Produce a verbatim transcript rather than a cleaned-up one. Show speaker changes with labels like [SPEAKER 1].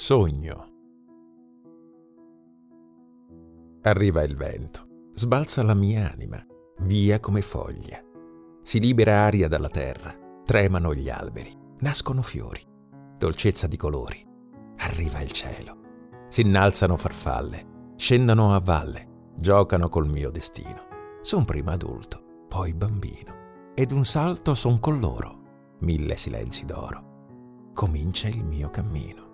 [SPEAKER 1] Sogno. Arriva il vento, sbalza la mia anima, via come foglia. Si libera aria dalla terra, tremano gli alberi, nascono fiori, dolcezza di colori. Arriva il cielo, si innalzano farfalle, scendono a valle, giocano col mio destino. Son prima adulto, poi bambino, ed un salto son con loro, mille silenzi d'oro. Comincia il mio cammino.